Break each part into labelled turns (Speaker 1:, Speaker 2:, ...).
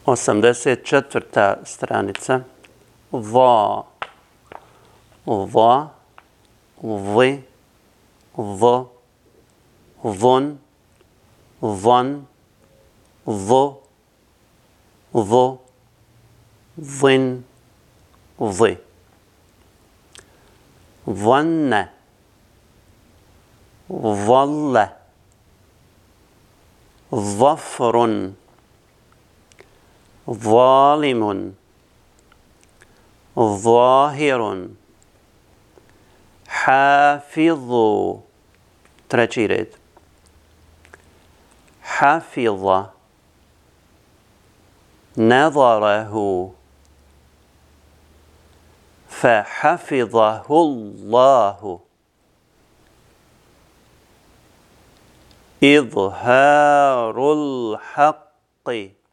Speaker 1: 84. stranica. Va, va, vi, v, von, van, vo, vo, vin, vi. Vanne, valle, ظفر, ظالم, ظاهر, حافظ, treći red, حفظ, نظره, فحفظه الله, إظهار الحق,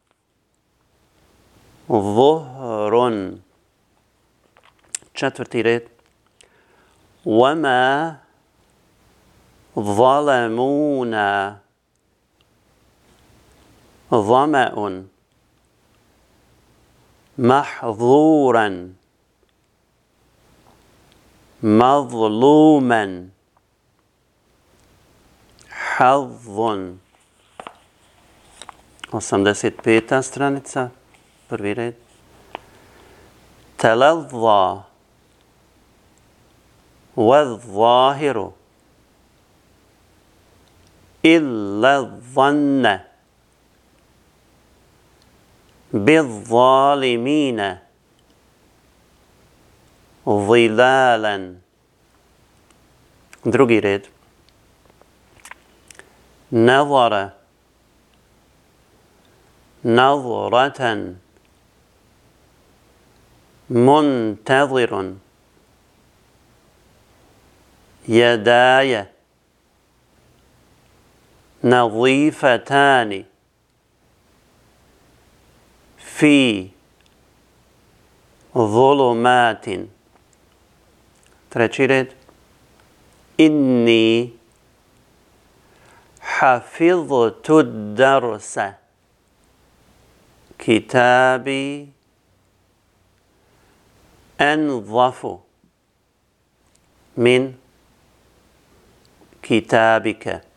Speaker 1: ظهر, četvrti red, وما ظلمونا, ظمأ, محظورا, مظلوما, حظ. 85. stranica, prvi red. تلظى, والظاهر, إلا الظن, بالظالمين, ظلالا. Drugi red. نظر, نظرة, منتظر, يداي, نظيفتان, في ظلمات. Treći red. إني حفظت الدرس, كتابي أنظف من كتابك.